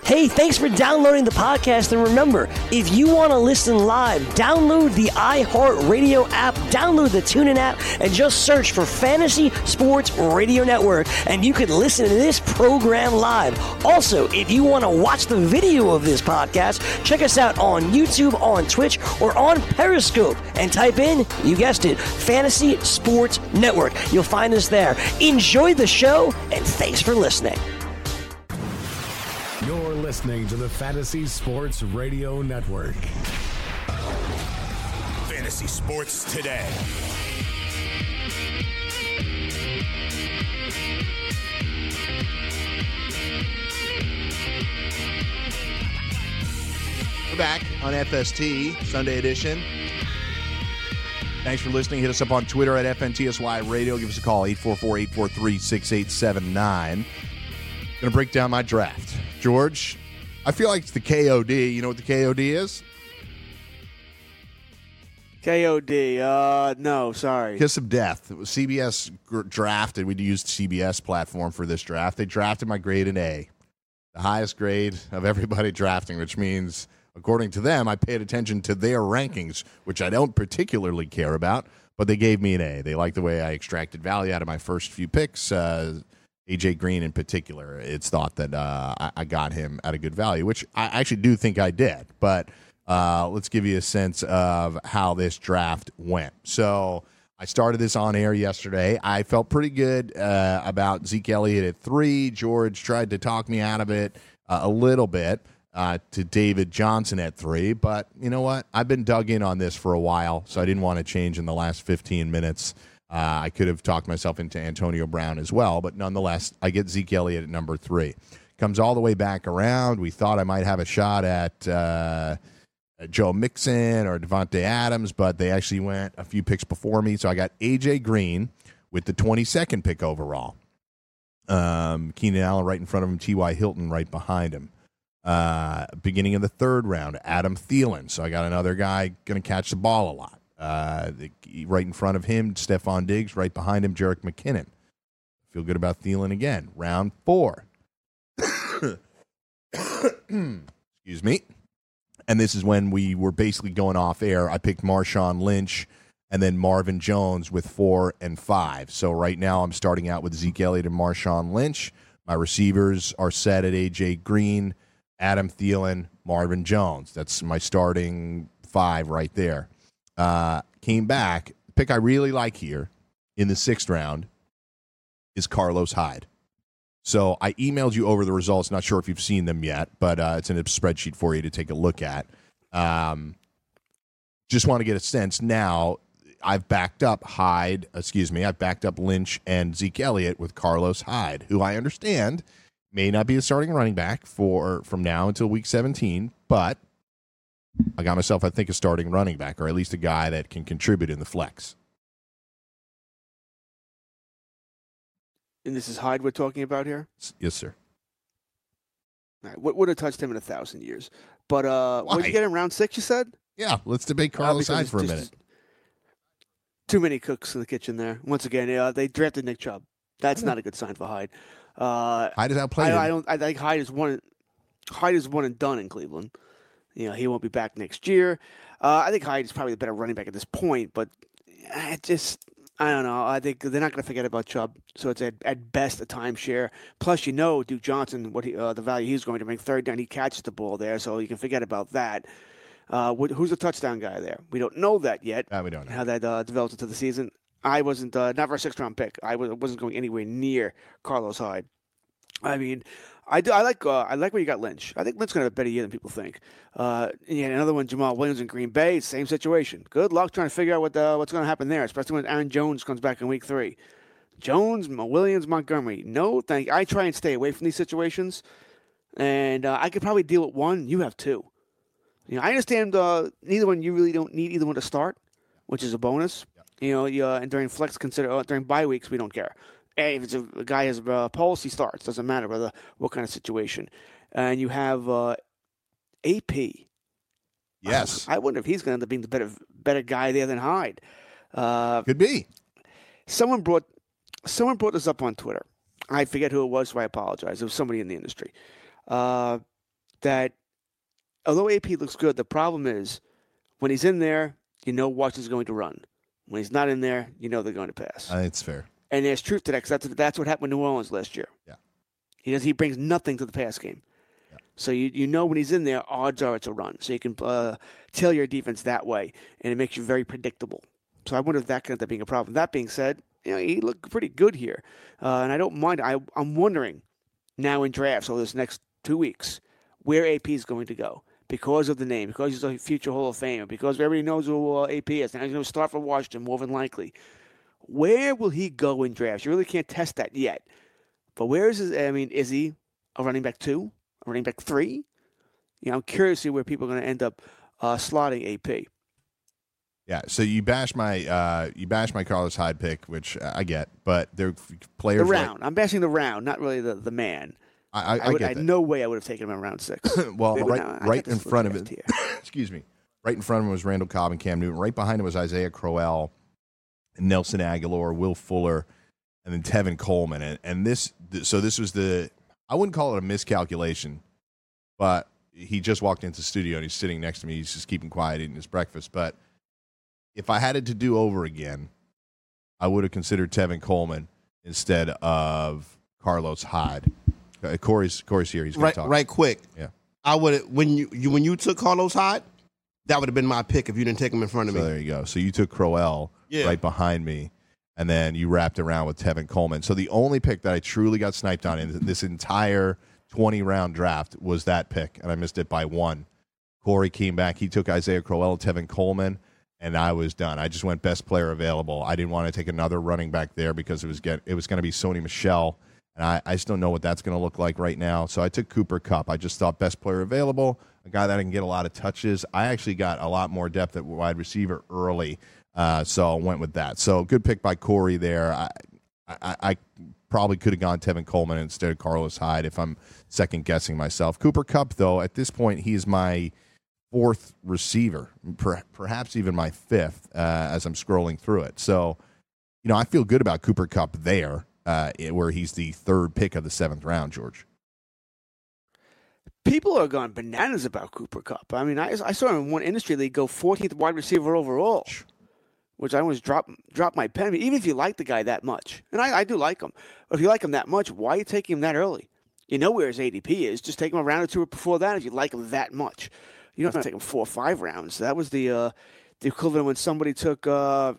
Hey, thanks for downloading the podcast. And remember, if you want to listen live, download the iHeartRadio app, download the TuneIn app, and just search for Fantasy Sports Radio Network, and you can listen to this program live. Also, if you want to watch the video of this podcast, check us out on YouTube, on Twitch, or on Periscope, and type in, you guessed it, Fantasy Sports Network. You'll find us there. Enjoy the show, and thanks for listening. You're listening to the Fantasy Sports Radio Network. Fantasy Sports Today. We're back on FST, Sunday edition. Thanks for listening. Hit us up on Twitter at FNTSY Radio. Give us a call, 844-843-6879. Going to break down my draft. George, I feel like it's the KOD. You know what the KOD is? KOD. No, sorry. Kiss of Death. It was CBS drafted. We used CBS platform for this draft. They drafted my grade in A, the highest grade of everybody drafting, which means, according to them, I paid attention to their rankings, which I don't particularly care about, but they gave me an A. They liked the way I extracted value out of my first few picks. A.J. Green in particular, it's thought that I got him at a good value, which I actually do think I did. But let's give you a sense of how this draft went. So I started this on air yesterday. I felt pretty good about Zeke Elliott at 3. George tried to talk me out of it a little bit to David Johnson at 3. But you know what? I've been dug in on this for a while, so I didn't want to change in the last 15 minutes. I could have talked myself into Antonio Brown as well, but nonetheless, I get Zeke Elliott at number 3. Comes all the way back around. We thought I might have a shot at Joe Mixon or Devontae Adams, but they actually went a few picks before me, so I got A.J. Green with the 22nd pick overall. Keenan Allen right in front of him, T.Y. Hilton right behind him. Beginning of the 3rd round, Adam Thielen, so I got another guy going to catch the ball a lot. Right in front of him, Stephon Diggs. Right behind him, Jerick McKinnon. Feel good about Thielen again. Round 4. Excuse me. And this is when we were basically going off air. I picked Marshawn Lynch and then Marvin Jones with 4 and 5. So right now I'm starting out with Zeke Elliott and Marshawn Lynch. My receivers are set at A.J. Green, Adam Thielen, Marvin Jones. That's my starting 5 right there. Came back. The pick I really like here in the 6th round is Carlos Hyde. So I emailed you over the results. Not sure if you've seen them yet, but it's in a spreadsheet for you to take a look at. Just want to get a sense now. I've backed up I've backed up Lynch and Zeke Elliott with Carlos Hyde, who I understand may not be a starting running back from now until week 17, but I got myself, I think, a starting running back, or at least a guy that can contribute in the flex. And this is Hyde we're talking about here? Yes, sir. All right, would have touched him in 1,000 years. But what did you get in round 6, you said? Yeah, let's debate Carlos Hyde for a minute. Too many cooks in the kitchen there. Once again, they drafted Nick Chubb. That's not a good sign for Hyde. Hyde is outplayed. I think Hyde is one and done in Cleveland. You know, he won't be back next year. I think Hyde is probably the better running back at this point, but I don't know. I think they're not going to forget about Chubb, so it's at best a timeshare. Plus, Duke Johnson, the value he's going to bring. 3rd down, he catches the ball there, so you can forget about that. Who's the touchdown guy there? We don't know that yet. We don't know how that develops into the season. I wasn't not for a 6th-round pick. I wasn't going anywhere near Carlos Hyde. I mean, I like where you got Lynch. I think Lynch's going to have a better year than people think. Another one, Jamal Williams in Green Bay, same situation. Good luck trying to figure out what's going to happen there, especially when Aaron Jones comes back in week 3. Jones, Williams, Montgomery. No, thank you. I try and stay away from these situations, and I could probably deal with one. You have 2. I understand neither one. You really don't need either one to start, which is a bonus. And during flex, during bye weeks, we don't care. Hey, if it's a guy has a policy starts, doesn't matter what kind of situation. And you have AP. Yes. I wonder if he's going to end up being the better guy there than Hyde. Could be. Someone brought this up on Twitter. I forget who it was, so I apologize. It was somebody in the industry. that although AP looks good, the problem is when he's in there, you know Washington's going to run. When he's not in there, you know they're going to pass. I think it's fair. And there's truth to that because that's what happened with New Orleans last year. Yeah. He brings nothing to the pass game. Yeah. So you know when he's in there, odds are it's a run. So you can tell your defense that way, and it makes you very predictable. So I wonder if that could end up being a problem. That being said, he looked pretty good here. And I don't mind. I'm wondering now in drafts over this next 2 weeks where AP is going to go because of the name, because he's a future Hall of Famer, because everybody knows who AP is. Now he's going to start for Washington more than likely. Where will he go in drafts? You really can't test that yet. But where is his? Is he a running back 2, a running back 3? I'm curious to see where people are going to end up slotting AP. Yeah, so you bash my Carlos Hyde pick, which I get, but they're players. The round. I'm bashing the round, not really the man. I get that. No way I would have taken him in round 6. Well, right in front of it. Excuse me. Right in front of him was Randall Cobb and Cam Newton. Right behind him was Isaiah Crowell, Nelson Aguilar, Will Fuller, and then Tevin Coleman. And this was I wouldn't call it a miscalculation, but he just walked into the studio and he's sitting next to me. He's just keeping quiet, eating his breakfast. But if I had it to do over again, I would have considered Tevin Coleman instead of Carlos Hyde. Corey's here. He's going to talk. Right quick. Yeah. I would when you took Carlos Hyde, that would have been my pick if you didn't take him in front of me. So there you go. So you took Crowell right behind me, and then you wrapped around with Tevin Coleman. So the only pick that I truly got sniped on in this entire 20-round draft was that pick, and I missed it by 1. Corey came back. He took Isaiah Crowell, Tevin Coleman, and I was done. I just went best player available. I didn't want to take another running back there because it was going to be Sony Michel, and I just don't know what that's going to look like right now. So I took Cooper Kupp. I just thought best player available, a guy that I can get a lot of touches. I actually got a lot more depth at wide receiver early, so I went with that. So good pick by Corey there. I probably could have gone Tevin Coleman instead of Carlos Hyde if I'm second-guessing myself. Cooper Kupp, though, at this point, he is my 4th receiver, perhaps even my 5th as I'm scrolling through it. So, I feel good about Cooper Kupp there, where he's the 3rd pick of the 7th round, George. People are going bananas about Cooper Kupp. I saw him in one industry league go 14th wide receiver overall, which I almost drop my pen. Even if you like the guy that much, and I do like him, but if you like him that much, why are you taking him that early? You know where his ADP is. Just take him a round or 2 before that if you like him that much. You don't have to take him 4 or 5 rounds. That was the equivalent when somebody took now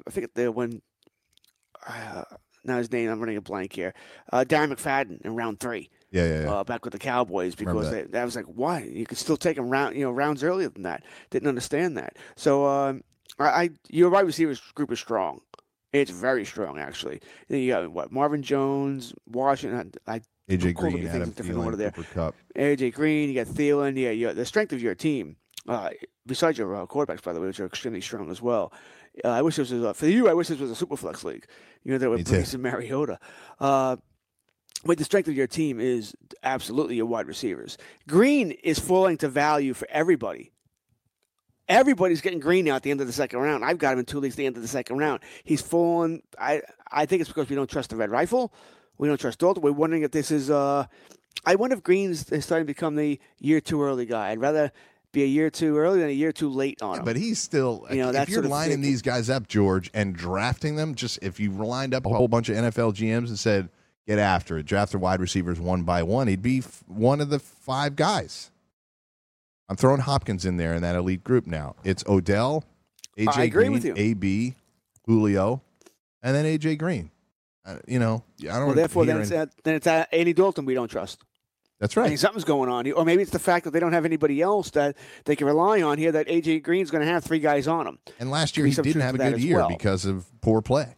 his name, I'm running a blank here. Darren McFadden in round 3. Yeah. Back with the Cowboys because that was like, why? You could still take him rounds earlier than that. Didn't understand that. So your wide receivers group is strong. It's very strong, actually. Then you got Marvin Jones, Washington. AJ Green, Adam Thielen, Cooper Kupp. AJ Green, you got Thielen. Yeah, the strength of your team. Besides your quarterbacks, by the way, which are extremely strong as well. I wish this was for you. I wish this was a Superflex league. That with Brees and Mariota. But the strength of your team is absolutely your wide receivers. Green is falling to value for everybody. Everybody's getting Green now at the end of the 2nd round. I've got him in 2 leagues at the end of the 2nd round. He's fallen. I think it's because we don't trust the Red Rifle. We don't trust Dalton. We're wondering if this is. I wonder if Green's starting to become the year too early guy. I'd rather be a year too early than a year too late on him. But he's still, if you're lining these guys up, George, and drafting them, just if you lined up a whole bunch of NFL GMs and said, get after it, draft their wide receivers one by one, he'd be one of the 5 guys. I'm throwing Hopkins in there in that elite group now. It's Odell, AJ Green, AB, Julio, and then AJ Green. I don't. Well, therefore, then it's Andy Dalton we don't trust. That's right. Something's going on here. Or maybe it's the fact that they don't have anybody else that they can rely on here, that A.J. Green's going to have 3 guys on him. And last year he didn't have a good year because of poor play.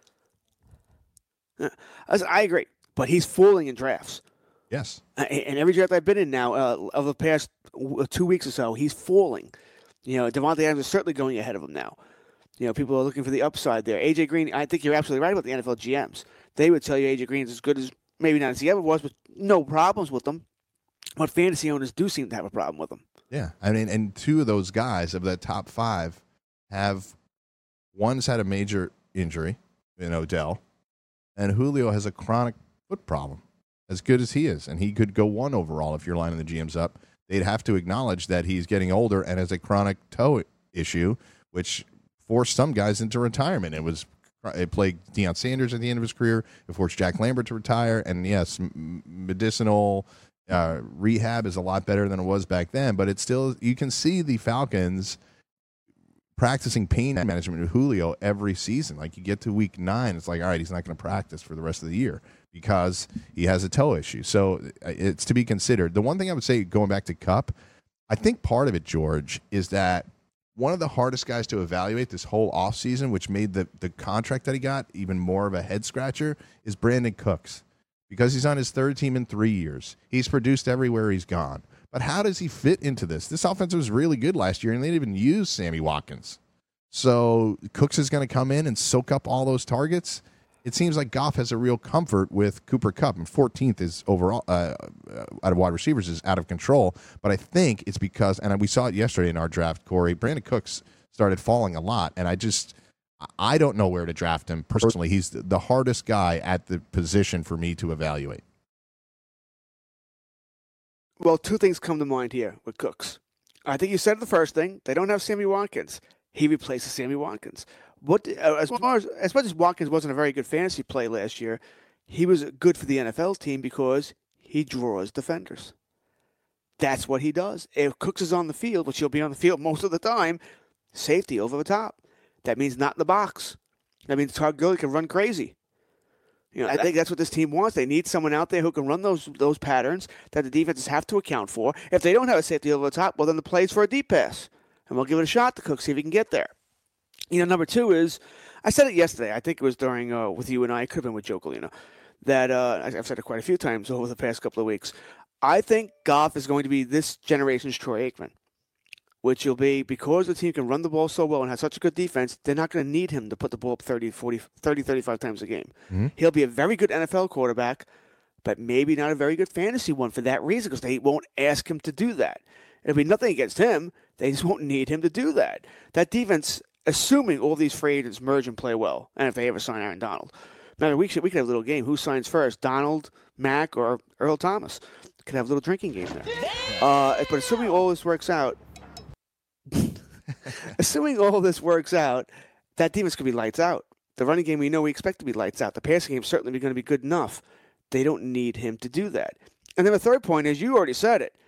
I agree. But he's falling in drafts. Yes. And every draft I've been in now, of the past 2 weeks or so, he's falling. Devontae Adams is certainly going ahead of him now. People are looking for the upside there. A.J. Green, I think you're absolutely right about the NFL GMs. They would tell you A.J. Green's as good as, maybe not as he ever was, but no problems with them. But fantasy owners do seem to have a problem with them. Yeah. And 2 of those guys of that top 5 one's had a major injury in Odell, and Julio has a chronic foot problem, as good as he is. And he could go 1 overall if you're lining the GMs up. they'd have to acknowledge that he's getting older and has a chronic toe issue, which forced some guys into retirement. It plagued Deion Sanders at the end of his career. It forced Jack Lambert to retire. And yes, medicinal rehab is a lot better than it was back then, but it's still, you can see the Falcons practicing pain management with Julio every season. Like, you get to week 9, it's like, all right, he's not going to practice for the rest of the year because he has a toe issue. So it's to be considered. The one thing I would say, going back to Kupp, I think part of it, George, is that one of the hardest guys to evaluate this whole offseason, which made the contract that he got even more of a head-scratcher, is Brandon Cooks. Because he's on his third team in 3 years. He's produced everywhere he's gone. But how does he fit into this? This offense was really good last year, and they didn't even use Sammy Watkins. So Cooks is going to come in and soak up all those targets. It seems like Goff has a real comfort with Cooper Kupp, and 14th is overall out of wide receivers is out of control. But I think it's because, and we saw it yesterday in our draft, Corey, Brandon Cooks started falling a lot, and I don't know where to draft him personally. He's the hardest guy at the position for me to evaluate. Well, two things come to mind here with Cooks. I think you said the first thing. They don't have Sammy Watkins. He replaces Sammy Watkins. As much as Watkins wasn't a very good fantasy play last year, he was good for the NFL team because he draws defenders. That's what he does. If Cooks is on the field, which he'll be on the field most of the time, safety over the top. That means not in the box. That means Todd Gurley can run crazy. I think that's what this team wants. They need someone out there who can run those patterns that the defenses have to account for. If they don't have a safety over the top, well, then the play's for a deep pass. And we'll give it a shot to Cook, see if he can get there. Number two is, I said it yesterday. I think it was during, with you and I, it could have been with Joe Colina, that I've said it quite a few times over the past couple of weeks. I think Goff is going to be this generation's Troy Aikman, which will be because the team can run the ball so well and has such a good defense, they're not going to need him to put the ball up 30, 35 times a game. Mm-hmm. He'll be a very good NFL quarterback, but maybe not a very good fantasy one for that reason because they won't ask him to do that. It'll be nothing against him. They just won't need him to do that. That defense, assuming all these free agents merge and play well, and if they ever sign Aaron Donald. Now, we could have a little game. Who signs first, Donald, Mack, or Earl Thomas? Could have a little drinking game there. But assuming all this works out, that defense could be lights out. The running game we expect to be lights out. The passing game is certainly going to be good enough. They don't need him to do that. And then the third point is, you already said it.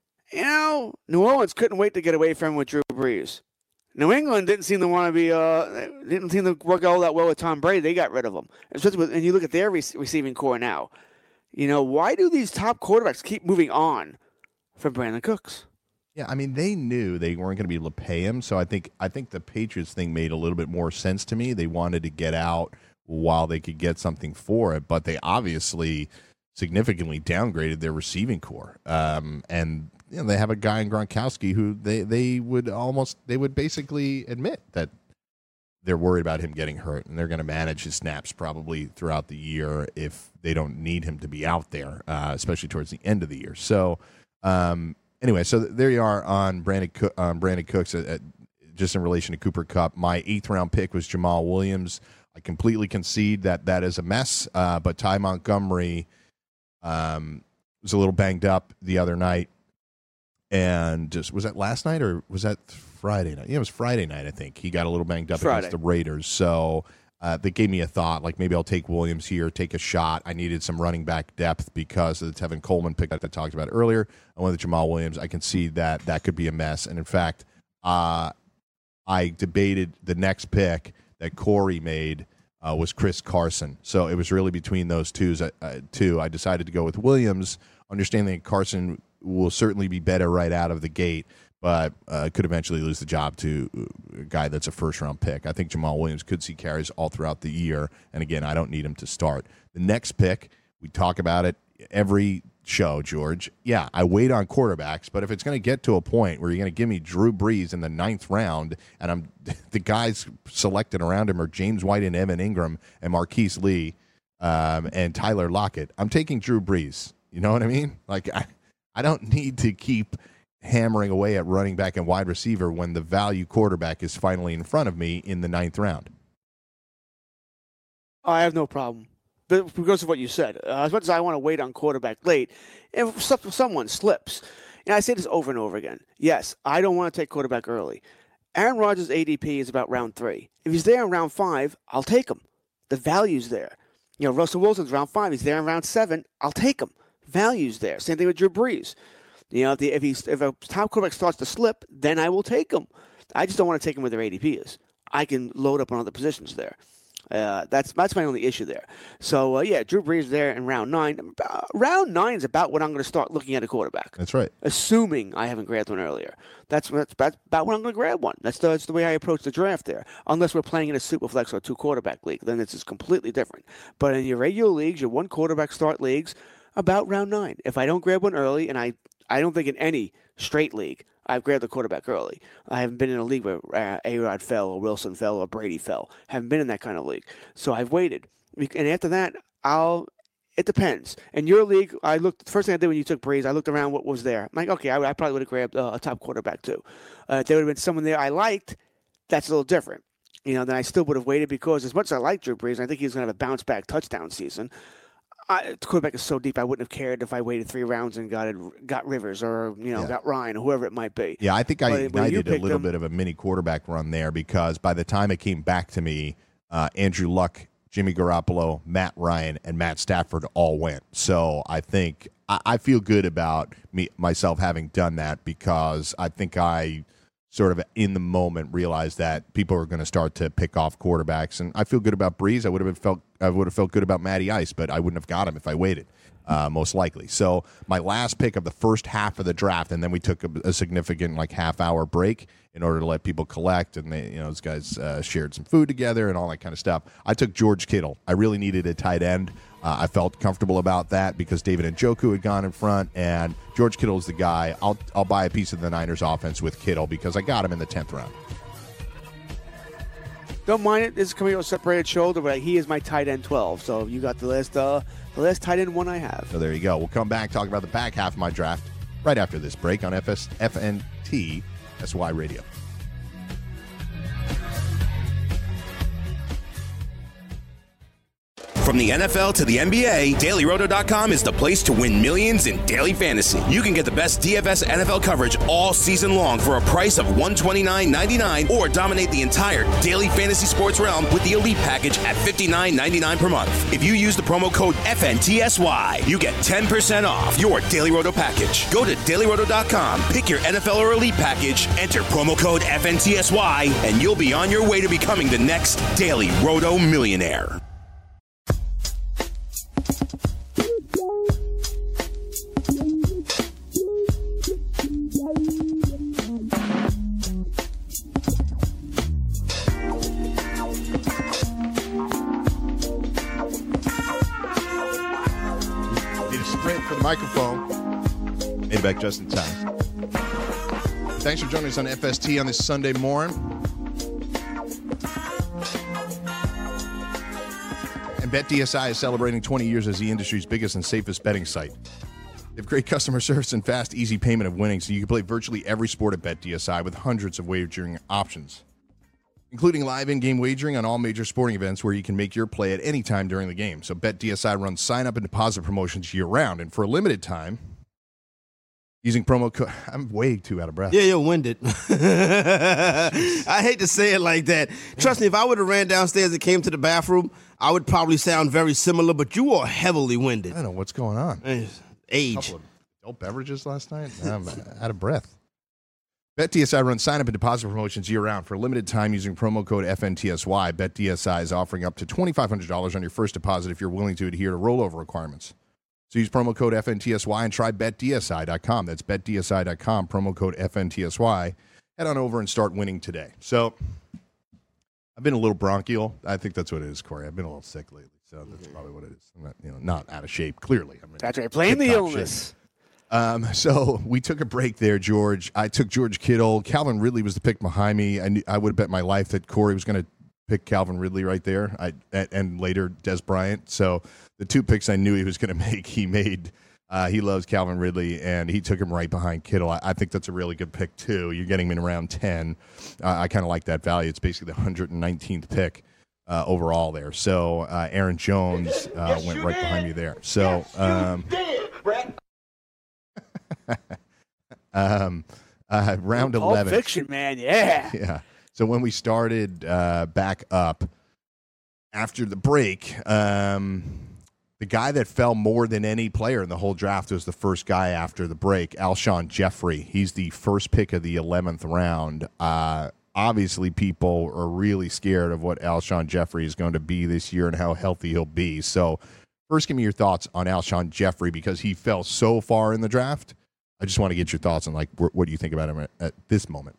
New Orleans couldn't wait to get away from him with Drew Brees. New England didn't seem to want to be, didn't seem to work all that well with Tom Brady. They got rid of him. And you look at their receiving core now. Why do these top quarterbacks keep moving on from Brandon Cooks? Yeah, I mean, they knew they weren't going to be able to pay him, so I think the Patriots thing made a little bit more sense to me. They wanted to get out while they could get something for it, but they obviously significantly downgraded their receiving core. And they have a guy in Gronkowski who they would basically admit that they're worried about him getting hurt, and they're going to manage his snaps probably throughout the year if they don't need him to be out there, especially towards the end of the year. So. Anyway, so there you are on Brandon Cooks, just in relation to Cooper Kupp. My 8th-round pick was Jamal Williams. I completely concede that is a mess, but Ty Montgomery was a little banged up the other night. And was that last night or was that Friday night? Yeah, it was Friday night, I think. He got a little banged up against the Raiders. So that gave me a thought, like maybe I'll take Williams here, take a shot. I needed some running back depth because of the Tevin Coleman pick that I talked about earlier. I went with Jamal Williams. I can see that could be a mess. And in fact, I debated the next pick that Corey made was Chris Carson. So it was really between those two. I decided to go with Williams, understanding that Carson will certainly be better right out of the gate, but could eventually lose the job to a guy that's a first-round pick. I think Jamal Williams could see carries all throughout the year, and again, I don't need him to start. The next pick, we talk about it every show, George. Yeah, I wait on quarterbacks, but if it's going to get to a point where you're going to give me Drew Brees in the 9th round, and the guys selected around him are James White and Evan Ingram and Marquise Lee and Tyler Lockett, I'm taking Drew Brees. You know what I mean? Like, I don't need to keep hammering away at running back and wide receiver when the value quarterback is finally in front of me in the 9th round. I have no problem. But because of what you said, as much as I want to wait on quarterback late, if someone slips, and I say this over and over again, yes, I don't want to take quarterback early. Aaron Rodgers' ADP is about round 3. If he's there in round 5, I'll take him. The value's there. Russell Wilson's round 5. He's there in round 7. I'll take him. Value's there. Same thing with Drew Brees. If a top quarterback starts to slip, then I will take him. I just don't want to take him where their ADP is. I can load up on other positions there. That's my only issue there. So, Drew Brees there in round 9. Round 9 is about when I'm going to start looking at a quarterback. That's right. Assuming I haven't grabbed one earlier. That's about when I'm going to grab one. That's the way I approach the draft there. Unless we're playing in a Superflex or 2-quarterback league. Then it's just completely different. But in your regular leagues, your 1-quarterback start leagues, about round 9. If I don't grab one early, and I don't think in any straight league, I've grabbed the quarterback early. I haven't been in a league where A-Rod fell or Wilson fell or Brady fell. Haven't been in that kind of league. So I've waited. And after that, it depends. In your league, the first thing I did when you took Breeze, I looked around what was there. I'm like, okay, I probably would have grabbed a top quarterback too. If there would have been someone there I liked, that's a little different. Then I still would have waited because as much as I like Drew Brees, I think he's going to have a bounce-back touchdown season. The quarterback is so deep, I wouldn't have cared if I waited 3 rounds and got Rivers or got Ryan or whoever it might be. Yeah, I think I did a little bit of a mini quarterback run there because by the time it came back to me, Andrew Luck, Jimmy Garoppolo, Matt Ryan, and Matt Stafford all went. So I think I feel good about myself having done that because I think I sort of in the moment realized that people are going to start to pick off quarterbacks, and I feel good about Breeze. I would have felt good about Matty Ice, but I wouldn't have got him if I waited, most likely. So my last pick of the first half of the draft, and then we took a significant half-hour break in order to let people collect, and those guys shared some food together and all that kind of stuff. I took George Kittle. I really needed a tight end. I felt comfortable about that because David Njoku had gone in front, and George Kittle is the guy. I'll buy a piece of the Niners offense with Kittle because I got him in the 10th round. Don't mind it. This is coming with a separated shoulder, but he is my tight end 12. So you got the last tight end one I have. So there you go. We'll come back, talk about the back half of my draft right after this break on FNT SY Radio. From the NFL to the NBA, DailyRoto.com is the place to win millions in daily fantasy. You can get the best DFS NFL coverage all season long for a price of $129.99 or dominate the entire daily fantasy sports realm with the Elite Package at $59.99 per month. If you use the promo code FNTSY, you get 10% off your Daily Roto package. Go to DailyRoto.com, pick your NFL or Elite Package, enter promo code FNTSY, and you'll be on your way to becoming the next Daily Roto millionaire. Microphone. Made it back just in time. Thanks for joining us on FST on this Sunday morning. And BetDSI is celebrating 20 years as the industry's biggest and safest betting site. They have great customer service and fast, easy payment of winnings, so you can play virtually every sport at BetDSI with hundreds of wagering options, including live in-game wagering on all major sporting events where you can make your play at any time during the game. So BetDSI runs sign-up and deposit promotions year-round. And for a limited time, using promo code... I'm way too out of breath. Yeah, you're winded. I hate to say it like that. Trust me, if I would have ran downstairs and came to the bathroom, I would probably sound very similar, but you are heavily winded. I don't know what's going on. Age. A couple of adult beverages last night? I'm out of breath. BetDSI runs sign-up and deposit promotions year-round. For a limited time using promo code FNTSY, BetDSI is offering up to $2,500 on your first deposit if you're willing to adhere to rollover requirements. So use promo code FNTSY and try BetDSI.com. That's BetDSI.com, promo code FNTSY. Head on over and start winning today. So I've been a little bronchial. I think that's what it is, Corey. I've been a little sick lately, so that's probably what it is. I'm not out of shape, clearly. That's right. Blame the illness. Shape. So we took a break there, George. I took George Kittle. Calvin Ridley was the pick behind me. I would have bet my life that Corey was going to pick Calvin Ridley right there, and later Des Bryant. So the two picks I knew he was going to make, he made. He loves Calvin Ridley, and he took him right behind Kittle. I think that's a really good pick, too. You're getting him in around 10. I kind of like that value. It's basically the 119th pick overall there. So Aaron Jones went right behind you there. So Round Pulp 11. Fiction, man, yeah. Yeah. So when we started back up after the break, the guy that fell more than any player in the whole draft was the first guy after the break, Alshon Jeffrey. He's the first pick of the 11th round. Obviously, people are really scared of what Alshon Jeffrey is going to be this year and how healthy he'll be. So first, give me your thoughts on Alshon Jeffrey because he fell so far in the draft. I just want to get your thoughts on, like, what do you think about him at this moment?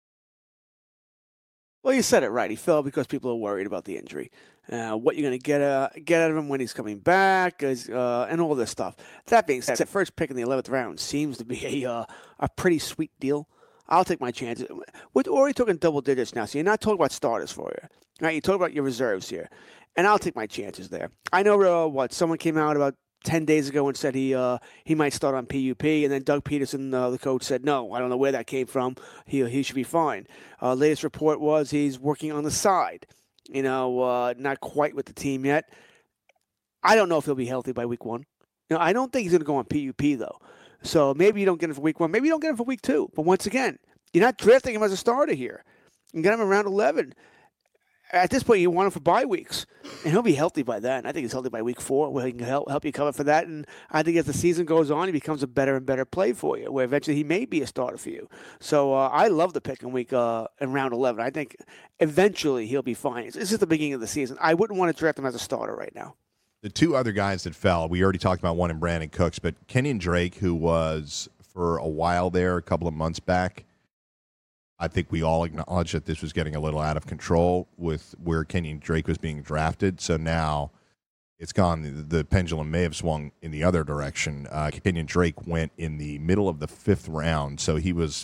Well, you said it right. He fell because people are worried about the injury. What you're going to get out of him when he's coming back, and all this stuff. That being said, first pick in the 11th round seems to be a pretty sweet deal. I'll take my chances. We're already talking double digits now, so you're not talking about starters for you. Right? You're talking about your reserves here. And I'll take my chances there. I know, someone came out about 10 days ago and said he might start on PUP, and then Doug Peterson, the coach, said no. I don't know where that came from. He should be fine. Latest report was he's working on the side. Not quite with the team yet. I don't know if he'll be healthy by week 1. I don't think he's going to go on PUP though. So maybe you don't get him for week 1. Maybe you don't get him for week 2. But once again, you're not drafting him as a starter here. You get him around 11. At this point, you want him for bye weeks, and he'll be healthy by then. I think he's healthy by week 4, where he can help you cover for that. And I think as the season goes on, he becomes a better and better play for you, where eventually he may be a starter for you. So I love the pick in round 11. I think eventually he'll be fine. This is the beginning of the season. I wouldn't want to draft him as a starter right now. The two other guys that fell, we already talked about one in Brandon Cooks, but Kenyon Drake, who was for a while there, a couple of months back, I think we all acknowledge that this was getting a little out of control with where Kenyon Drake was being drafted. So now it's gone. The pendulum may have swung in the other direction. Kenyon Drake went in the middle of the 5th round, so he was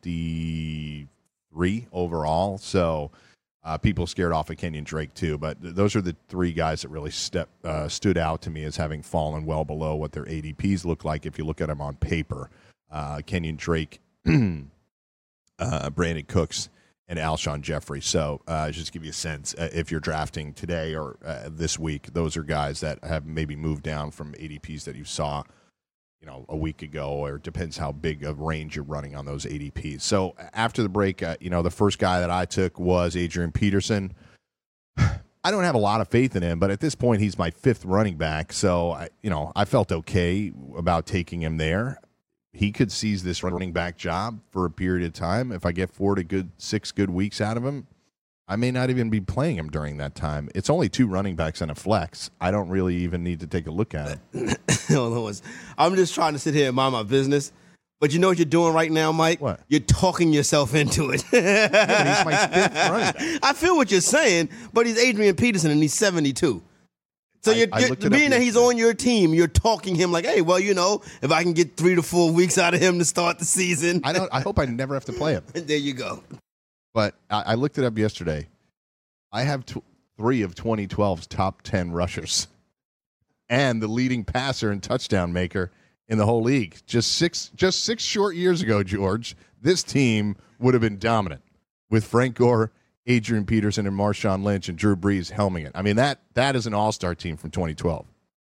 53 overall. So people scared off of Kenyon Drake too. But those are the 3 guys that really stood out to me as having fallen well below what their ADPs look like if you look at them on paper. Kenyon Drake, Brandon Cooks, and Alshon Jeffrey. So just to give you a sense, if you're drafting today or this week, those are guys that have maybe moved down from ADPs that you saw, a week ago, or it depends how big of range you're running on those ADPs. So after the break, the first guy that I took was Adrian Peterson. I don't have a lot of faith in him, but at this point, he's my 5th running back. So I felt okay about taking him there. He could seize this running back job for a period of time. If I get 6 good weeks out of him, I may not even be playing him during that time. It's only 2 running backs and a flex. I don't really even need to take a look at him. I'm just trying to sit here and mind my business. But you know what you're doing right now, Mike? What? You're talking yourself into it. Yeah, but he's my 5th running back. I feel what you're saying, but he's Adrian Peterson, and he's 72. So being that he's on your team, you're talking him like, hey, well, if I can get 3 to 4 weeks out of him to start the season. I hope I never have to play him. There you go. But I looked it up yesterday. I have 3 of 2012's top 10 rushers and the leading passer and touchdown maker in the whole league. Just six short years ago, George, this team would have been dominant with Frank Gore, Adrian Peterson, and Marshawn Lynch, and Drew Brees helming it. I mean, that is an all-star team from 2012.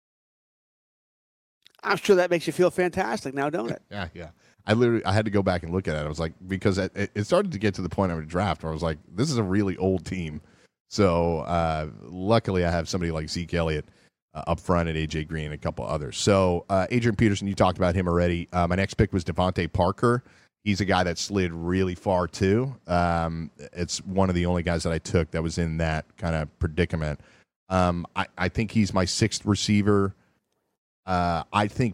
I'm sure that makes you feel fantastic now, don't it? Yeah. I had to go back and look at it. I was like, because it started to get to the point of a draft where I was like, this is a really old team. So luckily I have somebody like Zeke Elliott up front and A.J. Green and a couple others. So Adrian Peterson, you talked about him already. My next pick was Devontae Parker. He's a guy that slid really far, too. It's one of the only guys that I took that was in that kind of predicament. I think he's my 6th receiver. I think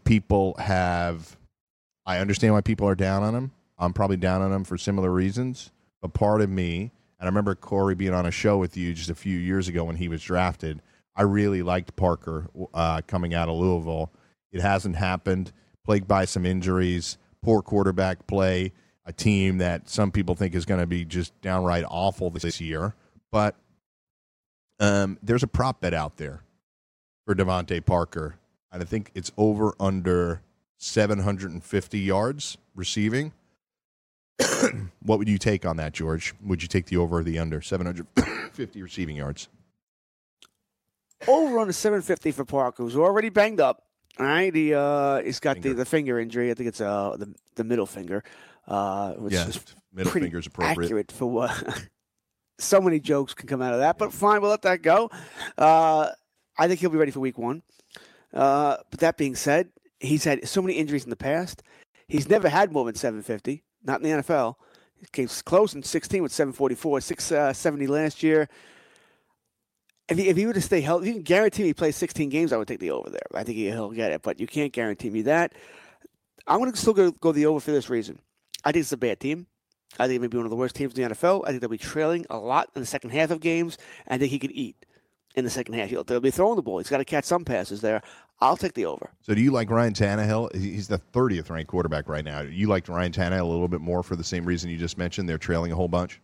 I understand why people are down on him. I'm probably down on him for similar reasons. But part of me, and I remember Corey being on a show with you just a few years ago when he was drafted, I really liked Parker coming out of Louisville. It hasn't happened. Plagued by some injuries. Poor quarterback play, a team that some people think is going to be just downright awful this year. But there's a prop bet out there for Devontae Parker, and I think it's under 750 yards receiving. What would you take on that, George? Would you take the over or the under 750 receiving yards? Over on the 750 for Parker, who's already banged up. All right, he's got the finger injury. I think it's the middle finger, which is middle pretty finger's appropriate. accurate for what. So many jokes can come out of that, but fine, we'll let that go. I think he'll be ready for week 1. But that being said, he's had so many injuries in the past. He's never had more than 750, not in the NFL. He came close in 16 with 744, 670 last year. If he were to stay healthy, you can guarantee me he plays 16 games, I would take the over there. I think he'll get it, but you can't guarantee me that. I'm going to still go the over for this reason. I think it's a bad team. I think it may be one of the worst teams in the NFL. I think they'll be trailing a lot in the second half of games. I think he could eat in the second half. They'll be throwing the ball. He's got to catch some passes there. I'll take the over. So do you like Ryan Tannehill? He's the 30th ranked quarterback right now. You like Ryan Tannehill a little bit more for the same reason you just mentioned? They're trailing a whole bunch?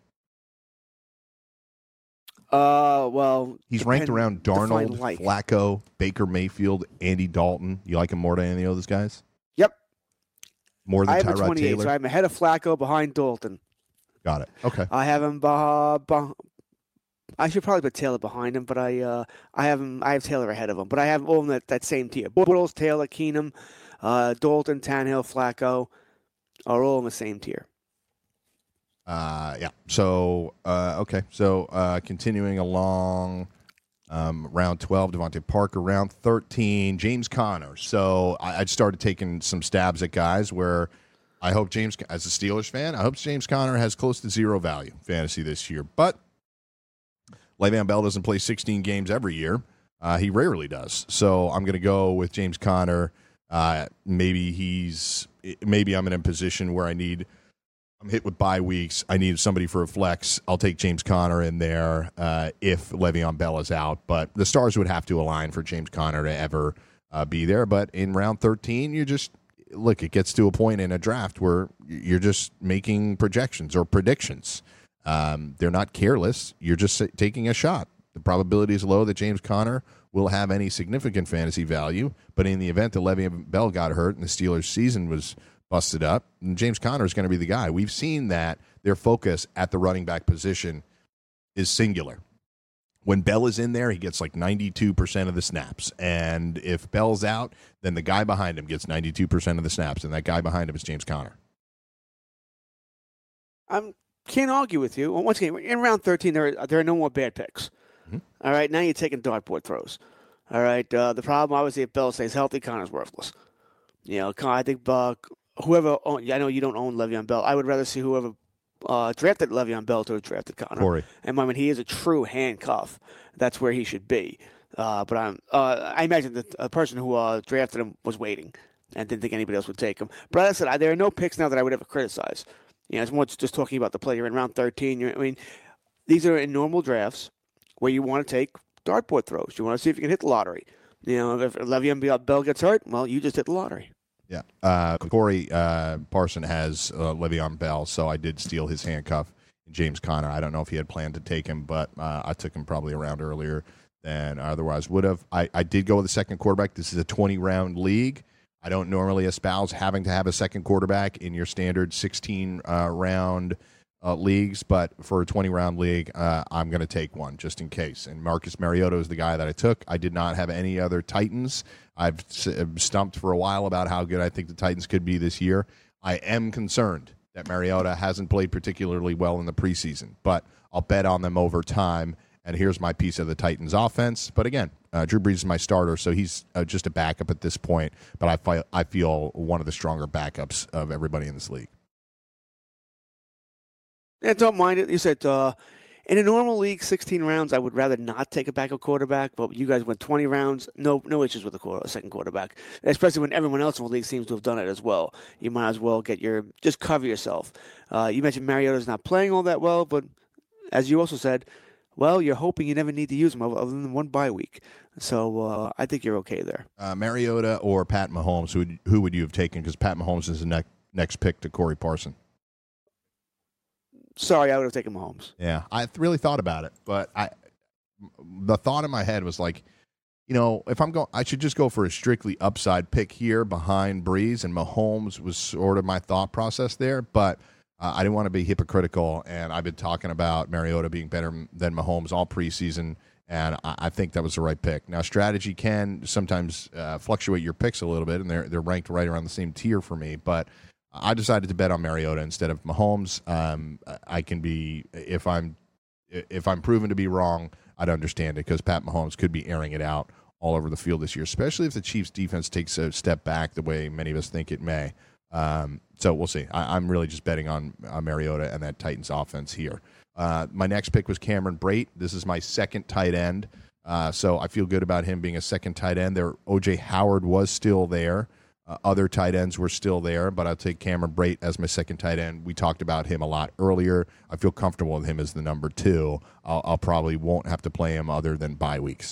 Well, he's ranked around Darnold, Flacco, Baker Mayfield, Andy Dalton. You like him more than any of those guys? Yep. More than Tyrod Taylor. I have 28, Taylor? so I'm ahead of Flacco, behind Dalton. Got it. Okay. I have him. I should probably put Taylor behind him, but I have Taylor ahead of him. But I have all in that same tier. Bortles, Taylor, Keenum, Dalton, Tannehill, Flacco are all in the same tier. Yeah. So, okay. So, continuing along, round 12, Devontae Parker. Round 13, James Conner. So, I started taking some stabs at guys where I hope James, as a Steelers fan, I hope James Conner has close to zero value fantasy this year. But Le'Veon Bell doesn't play 16 games every year. He rarely does. So, I'm going to go with James Conner. Maybe I'm in a position where I'm hit with bye weeks. I need somebody for a flex. I'll take James Conner in there if Le'Veon Bell is out. But the stars would have to align for James Conner to ever be there. But in round 13, it gets to a point in a draft where you're just making projections or predictions. They're not careless. You're just taking a shot. The probability is low that James Conner will have any significant fantasy value. But in the event that Le'Veon Bell got hurt and the Steelers' season was busted up, and James Conner is going to be the guy. We've seen that their focus at the running back position is singular. When Bell is in there, he gets like 92% of the snaps. And if Bell's out, then the guy behind him gets 92% of the snaps, and that guy behind him is James Conner. I can't argue with you. Once again, in round 13, there are no more bad picks. Mm-hmm. All right, now you're taking dartboard throws. All right, the problem, obviously, if Bell stays healthy, Conner's worthless. I think whoever I know you don't own Le'Veon Bell. I would rather see whoever drafted Le'Veon Bell to have drafted Conner. Corey. And when he is a true handcuff, that's where he should be. But I imagine that a person who drafted him was waiting and didn't think anybody else would take him. But as I said, there are no picks now that I would ever criticize. It's more just talking about the player in round 13. These are in normal drafts where you want to take dartboard throws. You want to see if you can hit the lottery. If Le'Veon Bell gets hurt, well, you just hit the lottery. Yeah. Corey Parson has Le'Veon Bell, so I did steal his handcuff. James Conner, I don't know if he had planned to take him, but I took him probably around earlier than I otherwise would have. I did go with the second quarterback. This is a 20-round league. I don't normally espouse having to have a second quarterback in your standard 16-round leagues, but for a 20-round league, I'm going to take one just in case. And Marcus Mariota is the guy that I took. I did not have any other Titans. I've stumped for a while about how good I think the Titans could be this year. I am concerned that Mariota hasn't played particularly well in the preseason, but I'll bet on them over time. And here's my piece of the Titans offense. But again, Drew Brees is my starter, so he's just a backup at this point. But I feel one of the stronger backups of everybody in this league. Yeah, don't mind it. You said in a normal league, 16 rounds, I would rather not take a backup quarterback. But you guys went 20 rounds. No issues with a second quarterback, especially when everyone else in the league seems to have done it as well. You might as well just cover yourself. You mentioned Mariota's not playing all that well, but as you also said, well, you're hoping you never need to use him other than one bye week. So I think you're okay there. Mariota or Pat Mahomes, who would you have taken? Because Pat Mahomes is the next pick to Corey Parson. Sorry, I would have taken Mahomes. Yeah, I really thought about it, but the thought in my head was like, if I'm going, I should just go for a strictly upside pick here behind Brees, and Mahomes was sort of my thought process there, but I didn't want to be hypocritical, and I've been talking about Mariota being better than Mahomes all preseason, And I think that was the right pick. Now, strategy can sometimes fluctuate your picks a little bit, and they're ranked right around the same tier for me. But I decided to bet on Mariota instead of Mahomes. I can be if I'm proven to be wrong, I'd understand it because Pat Mahomes could be airing it out all over the field this year, especially if the Chiefs' defense takes a step back the way many of us think it may. So we'll see. I'm really just betting on Mariota and that Titans offense here. My next pick was Cameron Brate. This is my second tight end, so I feel good about him being a second tight end. There, O.J. Howard was still there. Other tight ends were still there, but I'll take Cameron Brate as my second tight end. We talked about him a lot earlier. I feel comfortable with him as the number 2. I'll probably won't have to play him other than bye weeks.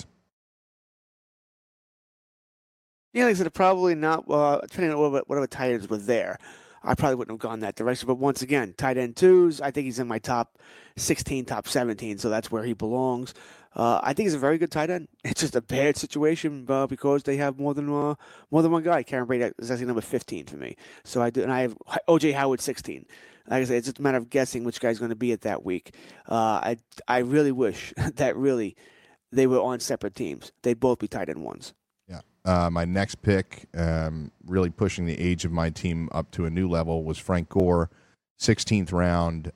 Yeah, like I said, probably not, depending on whatever tight ends were there. I probably wouldn't have gone that direction. But once again, tight end 2s, I think he's in my top 16, top 17, so that's where he belongs. I think he's a very good tight end. It's just a bad situation because they have more than one guy. Cameron Brate is actually number 15 for me. So I have O.J. Howard 16. Like I said, it's just a matter of guessing which guy's going to be at that week. I really wish that really they were on separate teams. They'd both be tight end 1s. Yeah. My next pick, really pushing the age of my team up to a new level, was Frank Gore, 16th round.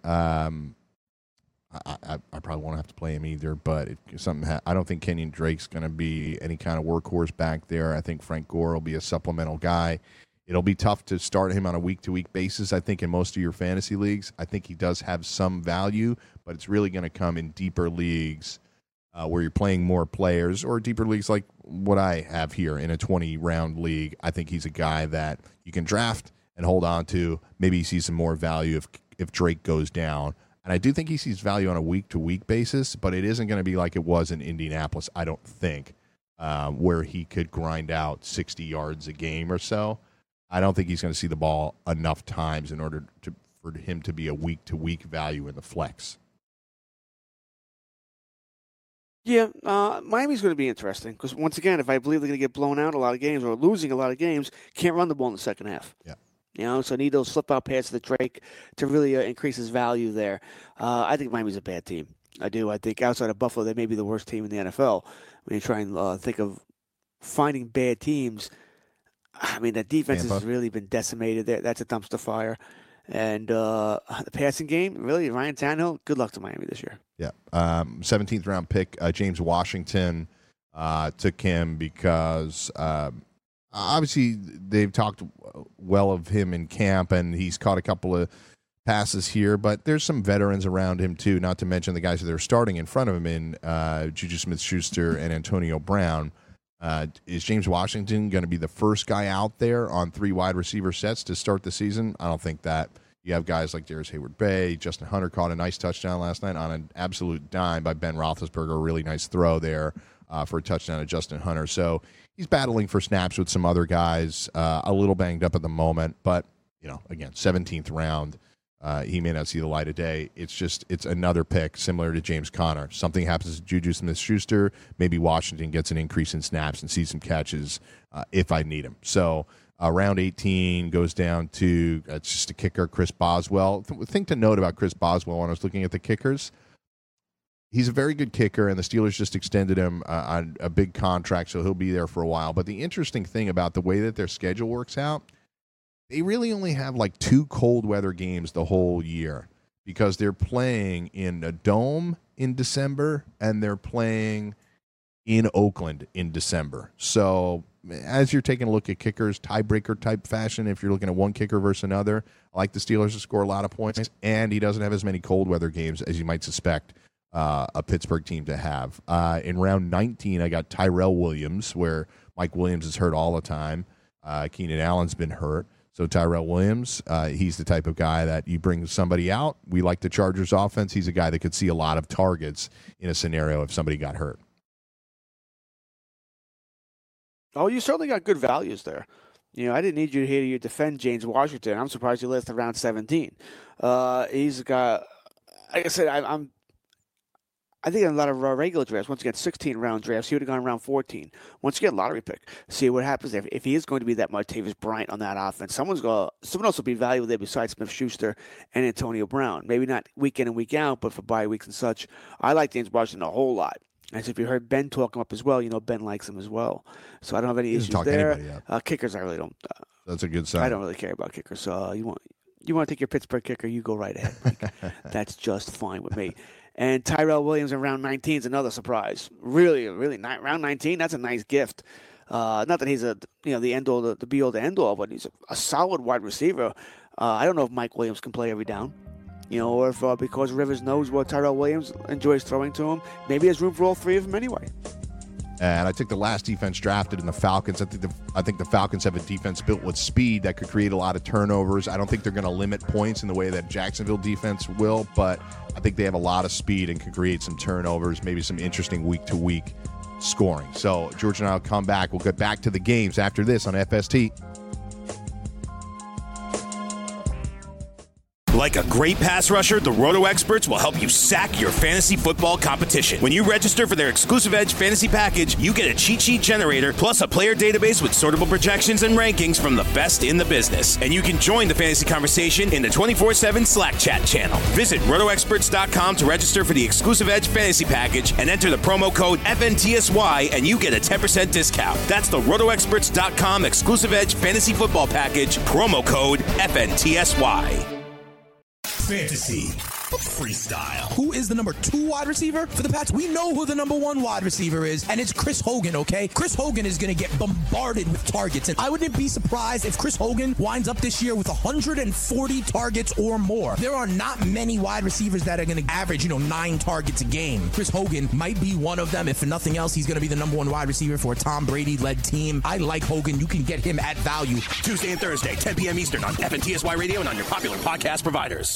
I probably won't have to play him either, but I don't think Kenyon Drake's going to be any kind of workhorse back there. I think Frank Gore will be a supplemental guy. It'll be tough to start him on a week-to-week basis, I think, in most of your fantasy leagues. I think he does have some value, but it's really going to come in deeper leagues where you're playing more players, or deeper leagues like what I have here in a 20-round league. I think he's a guy that you can draft and hold on to. Maybe he sees some more value if Drake goes down. And I do think he sees value on a week-to-week basis, but it isn't going to be like it was in Indianapolis, I don't think, where he could grind out 60 yards a game or so. I don't think he's going to see the ball enough times in order for him to be a week-to-week value in the flex. Yeah, Miami's going to be interesting because, once again, if I believe they're going to get blown out a lot of games or losing a lot of games, can't run the ball in the second half. Yeah. So I need those slip-out passes to Drake to really increase his value there. I think Miami's a bad team. I do. I think outside of Buffalo, they may be the worst team in the NFL. When you try and think of finding bad teams, I mean, the defense has really been decimated there. That's a dumpster fire. And the passing game, really, Ryan Tannehill, good luck to Miami this year. Yeah. 17th round pick, James Washington, took him because obviously they've talked well of him in camp, and he's caught a couple of passes here, but there's some veterans around him too, not to mention the guys that are starting in front of him in Juju Smith-Schuster and Antonio Brown. Is James Washington going to be the first guy out there on 3 wide receiver sets to start the season? I don't think that. You have guys like Darius Hayward-Bay. Justin Hunter caught a nice touchdown last night on an absolute dime by Ben Roethlisberger. A really nice throw there for a touchdown to Justin Hunter. So he's battling for snaps with some other guys, a little banged up at the moment. But, again, 17th round. He may not see the light of day. It's another pick similar to James Conner. Something happens to Juju Smith-Schuster. Maybe Washington gets an increase in snaps and sees some catches if I need him. So round 18 goes down to just a kicker, Chris Boswell. The thing to note about Chris Boswell when I was looking at the kickers, he's a very good kicker, and the Steelers just extended him on a big contract, so he'll be there for a while. But the interesting thing about the way that their schedule works out, they really only have like 2 cold weather games the whole year because they're playing in a dome in December and they're playing in Oakland in December. So as you're taking a look at kickers, tiebreaker type fashion, if you're looking at one kicker versus another, I like the Steelers to score a lot of points, and he doesn't have as many cold weather games as you might suspect a Pittsburgh team to have. In round 19, I got Tyrell Williams, where Mike Williams is hurt all the time. Keenan Allen's been hurt. So Tyrell Williams, he's the type of guy that you bring somebody out. We like the Chargers offense. He's a guy that could see a lot of targets in a scenario if somebody got hurt. Oh, you certainly got good values there. I didn't need you to hear you defend James Washington. I'm surprised you listed around 17. He's a guy, like I said, I think in a lot of regular drafts, once you get 16-round drafts, he would have gone around 14. Once you get a lottery pick, see what happens there. If he is going to be that Martavis Bryant on that offense, someone else will be valuable there besides Smith-Schuster and Antonio Brown. Maybe not week in and week out, but for bye weeks and such. I like James Washington a whole lot. And so if you heard Ben talk him up as well, Ben likes him as well. So I don't have any issues there. Kickers, I really don't. That's a good sign. I don't really care about kickers. So you want to take your Pittsburgh kicker, you go right ahead, Mike. That's just fine with me. And Tyrell Williams in round 19 is another surprise. Really, round 19, that's a nice gift. Not that he's the end all, the be all, the end all, but he's a solid wide receiver. I don't know if Mike Williams can play every down. Or if because Rivers knows what Tyrell Williams enjoys throwing to him, maybe there's room for all three of them anyway. And I think the last defense drafted in the Falcons, I think the Falcons have a defense built with speed that could create a lot of turnovers. I don't think they're going to limit points in the way that Jacksonville defense will, but I think they have a lot of speed and can create some turnovers, maybe some interesting week-to-week scoring. So George and I will come back. We'll get back to the games after this on FST. Like a great pass rusher, the Roto Experts will help you sack your fantasy football competition. When you register for their exclusive Edge fantasy package, you get a cheat sheet generator plus a player database with sortable projections and rankings from the best in the business. And you can join the fantasy conversation in the 24/7 Slack chat channel. Visit RotoExperts.com to register for the exclusive Edge fantasy package and enter the promo code FNTSY and you get a 10% discount. That's the RotoExperts.com exclusive Edge fantasy football package, promo code FNTSY. Fantasy Freestyle. Who is the number 2 wide receiver for the Pats? We know who the number 1 wide receiver is, and it's Chris Hogan, okay? Chris Hogan is going to get bombarded with targets, and I wouldn't be surprised if Chris Hogan winds up this year with 140 targets or more. There are not many wide receivers that are going to average, 9 targets a game. Chris Hogan might be one of them. If for nothing else, he's going to be the number 1 wide receiver for a Tom Brady-led team. I like Hogan. You can get him at value. Tuesday and Thursday, 10 p.m. Eastern on FNTSY Radio and on your popular podcast providers.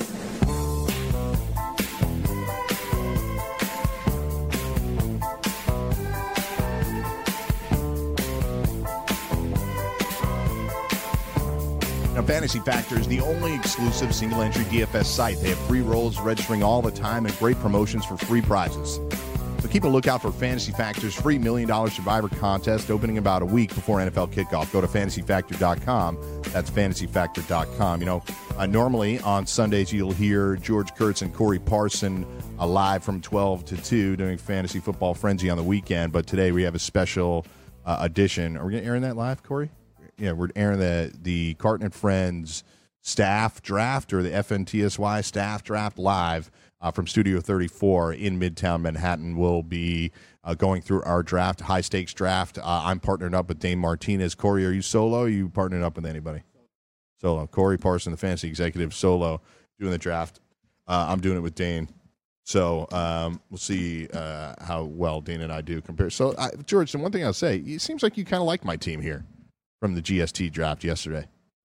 Now, Fantasy Factor is the only exclusive single-entry DFS site. They have free rolls registering all the time and great promotions for free prizes. So keep a lookout for Fantasy Factor's free $1 Million Survivor contest opening about a week before NFL kickoff. Go to fantasyfactor.com. That's fantasyfactor.com. Normally on Sundays you'll hear George Kurtz and Corey Parson live from 12 to 2 doing Fantasy Football Frenzy on the weekend. But today we have a special edition. Are we going to air that live, Corey? Yeah, we're airing the Carton and Friends staff draft or the FNTSY staff draft live from Studio 34 in Midtown Manhattan. We'll be going through our draft, high-stakes draft. I'm partnered up with Dane Martinez. Corey, are you solo or are you partnered up with anybody? Solo. Corey Parson, the fantasy executive, solo, doing the draft. I'm doing it with Dane. So we'll see how well Dane and I do compare. So, George, the one thing I'll say, it seems like you kind of like my team here from the GST draft yesterday.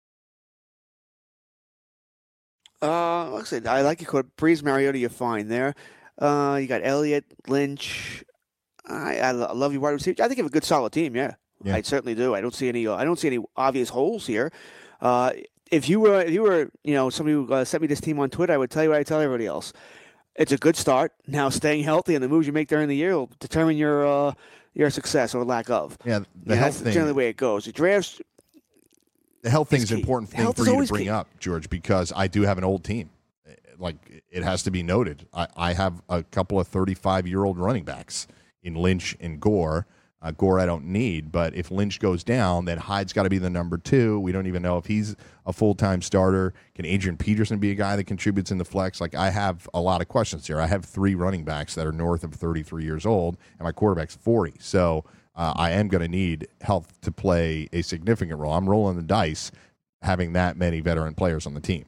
Like I said, I like your Breeze, Mariota, you're fine there. You got Elliott, Lynch. I love your wide receiver. I think you have a good, solid team. Yeah, I certainly do. I don't see any obvious holes here. If you were somebody who sent me this team on Twitter, I would tell you what I tell everybody else. It's a good start. Now, staying healthy and the moves you make during the year will determine your success or lack of. Yeah, the health thing. Generally the way it goes. The drafts. The health thing is an important thing for you to bring up, George, because I do have an old team. Like, it has to be noted. I have a couple of 35-year-old running backs in Lynch and Gore. Gore I don't need, but if Lynch goes down, then Hyde's got to be the number 2. We don't even know if he's a full-time starter. Can Adrian Peterson be a guy that contributes in the flex? Like, I have a lot of questions here. I have 3 running backs that are north of 33 years old, and my quarterback's 40. So I am going to need health to play a significant role. I'm rolling the dice having that many veteran players on the team.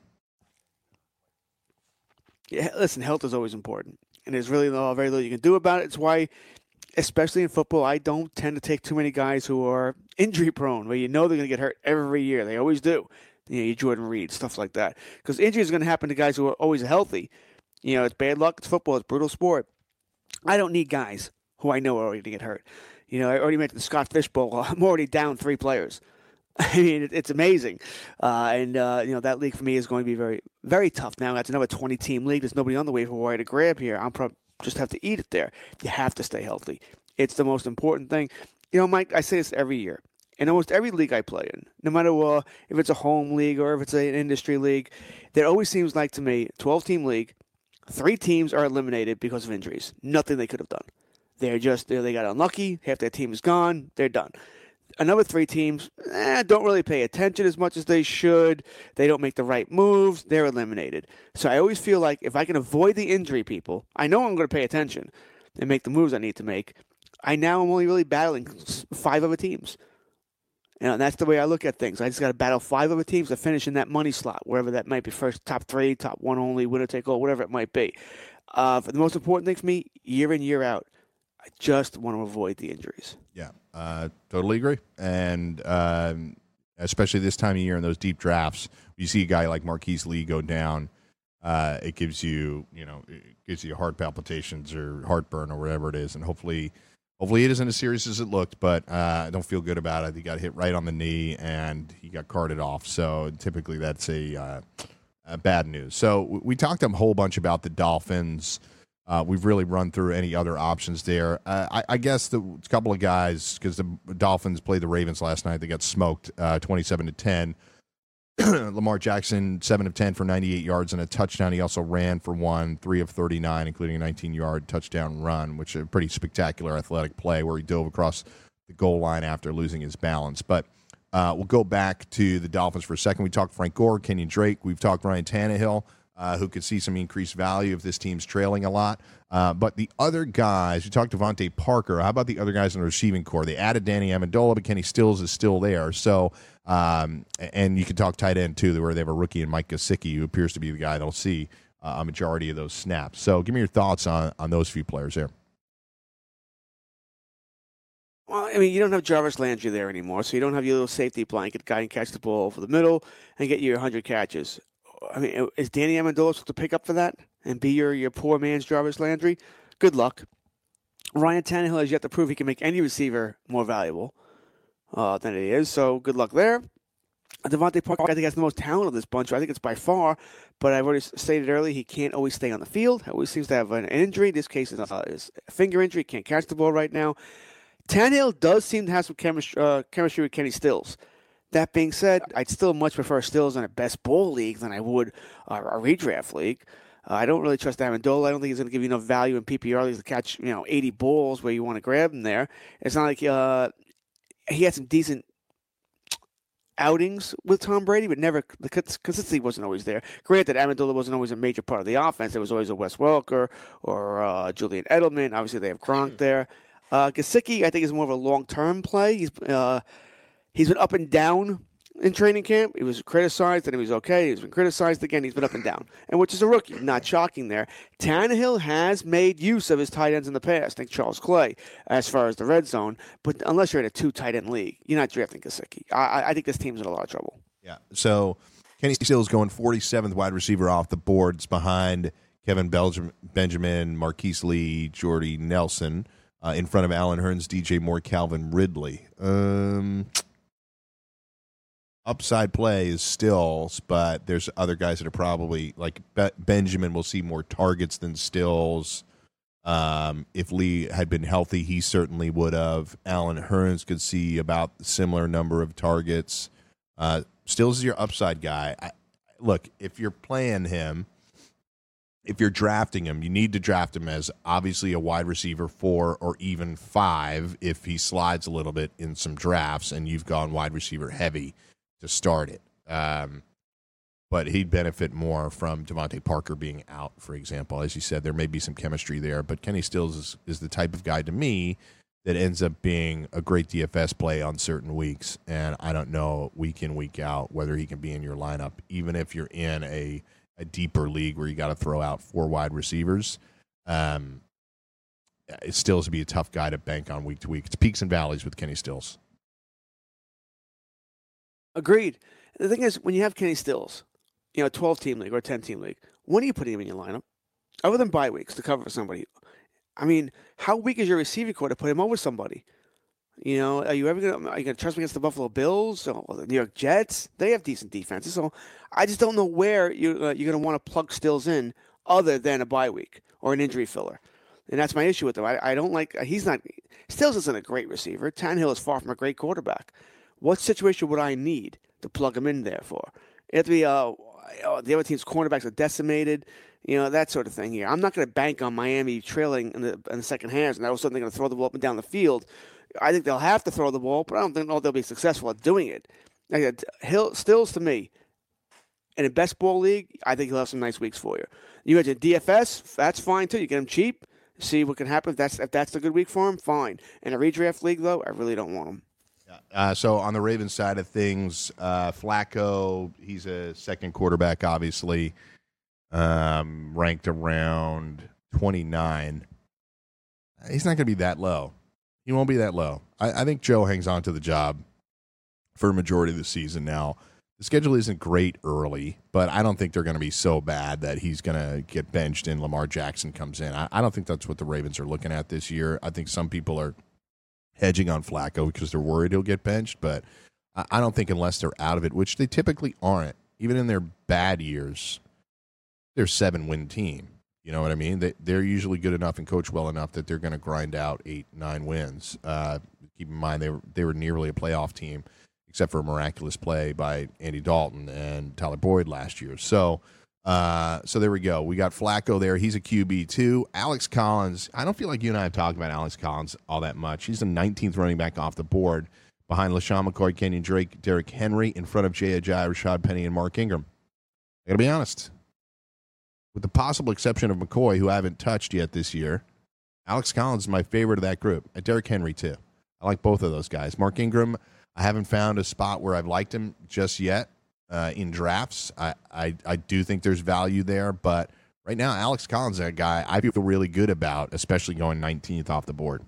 Yeah, listen, health is always important, and there's really very little you can do about it. It's why, especially in football, I don't tend to take too many guys who are injury-prone, where they're going to get hurt every year. They always do. Your Jordan Reed, stuff like that. Because injury is going to happen to guys who are always healthy. It's bad luck. It's football. It's a brutal sport. I don't need guys who I know are already going to get hurt. I already mentioned the Scott Fish Bowl. I'm already down 3 players. I mean, it's amazing. That league for me is going to be very, very tough. Now, that's another 20-team league. There's nobody on the waiver wire to grab here. I'm probably just have to eat it there. You have to stay healthy. It's the most important thing. Mike, I say this every year. In almost every league I play in, no matter if it's a home league or if it's an industry league, there always seems like to me, 12-team league, 3 teams are eliminated because of injuries. Nothing they could have done. They got unlucky. Half their team is gone. They're done. Another 3 teams don't really pay attention as much as they should. They don't make the right moves. They're eliminated. So I always feel like if I can avoid the injury people, I know I'm going to pay attention and make the moves I need to make. I'm only really battling 5 other teams. And that's the way I look at things. I just got to battle 5 other teams to finish in that money slot, wherever that might be first, top 3, top 1 only, winner take all, whatever it might be. For the most important thing for me, year in, year out, I just want to avoid the injuries. Yeah, totally agree. And especially this time of year in those deep drafts, you see a guy like Marquise Lee go down, it gives you, heart palpitations or heartburn or whatever it is. And hopefully it isn't as serious as it looked, but I don't feel good about it. He got hit right on the knee and he got carted off. So typically that's a bad news. So we talked a whole bunch about the Dolphins. We've really run through any other options there. I guess the couple of guys, because the Dolphins played the Ravens last night, they got smoked 27-10. Lamar Jackson, 7 of 10 for 98 yards and a touchdown. He also ran for 3 of 39, including a 19-yard touchdown run, which is a pretty spectacular athletic play where he dove across the goal line after losing his balance. But we'll go back to the Dolphins for a second. We talked Frank Gore, Kenyon Drake. We've talked Ryan Tannehill, who could see some increased value if this team's trailing a lot. But the other guys, you talked Devontae Parker. How about the other guys in the receiving corps? They added Danny Amendola, but Kenny Stills is still there. So, and you can talk tight end, too, where they have a rookie in Mike Gesicki, who appears to be the guy that'll see a majority of those snaps. So give me your thoughts on those few players there. Well, I mean, you don't have Jarvis Landry there anymore, so you don't have your little safety blanket guy and catch the ball over the middle and get you 100 catches. I mean, is Danny Amendola supposed to pick up for that and be your poor man's Jarvis Landry? Good luck. Ryan Tannehill has yet to prove he can make any receiver more valuable than he is, so good luck there. Devontae Parker, I think, has the most talent of this bunch. I think it's by far, but I've already stated earlier, he can't always stay on the field. He always seems to have an injury. This case is a finger injury. Can't catch the ball right now. Tannehill does seem to have some chemistry with Kenny Stills. That being said, I'd still much prefer Stills in a best ball league than I would a redraft league. I don't really trust Amendola. I don't think he's going to give you enough value in PPR leagues to catch 80 balls where you want to grab him there. It's not like he had some decent outings with Tom Brady, but never the consistency wasn't always there. Granted, Amendola wasn't always a major part of the offense. There was always a Wes Welker or Julian Edelman. Obviously, they have Gronk there. Gesicki, I think, is more of a long-term play. He's been up and down in training camp. He was criticized, and he was okay. He's been criticized again. He's been up and down, and which is a rookie. Not shocking there. Tannehill has made use of his tight ends in the past. I think Charles Clay, as far as the red zone. But unless you're in a 2 tight end league, you're not drafting Gesicki. I think this team's in a lot of trouble. Yeah. So Kenny Stills going 47th wide receiver off the boards behind Kevin Benjamin, Marquise Lee, Jordy Nelson. In front of Allen Hurns, DJ Moore, Calvin Ridley. Upside play is Stills, but there's other guys that are probably, like Benjamin will see more targets than Stills. If Lee had been healthy, he certainly would have. Allen Hurns could see about a similar number of targets. Stills is your upside guy. Look, if you're playing him, if you're drafting him, you need to draft him as obviously a wide receiver 4 or even 5 if he slides a little bit in some drafts and you've gone wide receiver heavy to start it. But he'd benefit more from Devontae Parker being out, for example. As you said, there may be some chemistry there, but Kenny Stills is the type of guy to me that ends up being a great DFS play on certain weeks. And I don't know week in, week out whether he can be in your lineup, even if you're in a deeper league where you got to throw out 4 wide receivers. It still is to be a tough guy to bank on week to week. It's peaks and valleys with Kenny Stills. Agreed. The thing is, when you have Kenny Stills, a 12-team league or a 10-team league, when are you putting him in your lineup? Other than bye weeks to cover for somebody. I mean, how weak is your receiving corps to put him over somebody? Are you going to trust him against the Buffalo Bills or the New York Jets? They have decent defenses. So I just don't know where you're going to want to plug Stills in other than a bye week or an injury filler. And that's my issue with him. I don't like Stills isn't a great receiver. Tannehill is far from a great quarterback. What situation would I need to plug him in there for? It have to be The other team's cornerbacks are decimated. That sort of thing here. I'm not going to bank on Miami trailing in the second half, and all of a sudden they're going to throw the ball up and down the field. I think they'll have to throw the ball, but I don't know they'll be successful at doing it. Stills, to me, in a best ball league, I think he'll have some nice weeks for you. You got your DFS, that's fine too. You get him cheap, see what can happen. If that's a good week for him, fine. In a redraft league, though, I really don't want him. So on the Ravens side of things, Flacco, he's a second quarterback, obviously, ranked around 29. He's not going to be that low. He won't be that low. I think Joe hangs on to the job for a majority of the season now. The schedule isn't great early, but I don't think they're going to be so bad that he's going to get benched and Lamar Jackson comes in. I don't think that's what the Ravens are looking at this year. I think some people are hedging on Flacco because they're worried he'll get benched, but I don't think unless they're out of it, which they typically aren't, even in their bad years, they're a 7-win team. You know what I mean? They're usually good enough and coach well enough that they're going to grind out 8-9 wins. Keep in mind they were nearly a playoff team, except for a miraculous play by Andy Dalton and Tyler Boyd last year. So there we go. We got Flacco there. He's a QB too. Alex Collins. I don't feel like you and I have talked about Alex Collins all that much. He's the 19th running back off the board behind LaShawn McCoy, Kenyon Drake, Derrick Henry, in front of Jay Ajayi, Rashad Penny, and Mark Ingram. I got to be honest. With the possible exception of McCoy, who I haven't touched yet this year, Alex Collins is my favorite of that group. Derrick Henry, too. I like both of those guys. Mark Ingram, I haven't found a spot where I've liked him just yet in drafts. I do think there's value there, but right now, Alex Collins is a guy I feel really good about, especially going 19th off the board.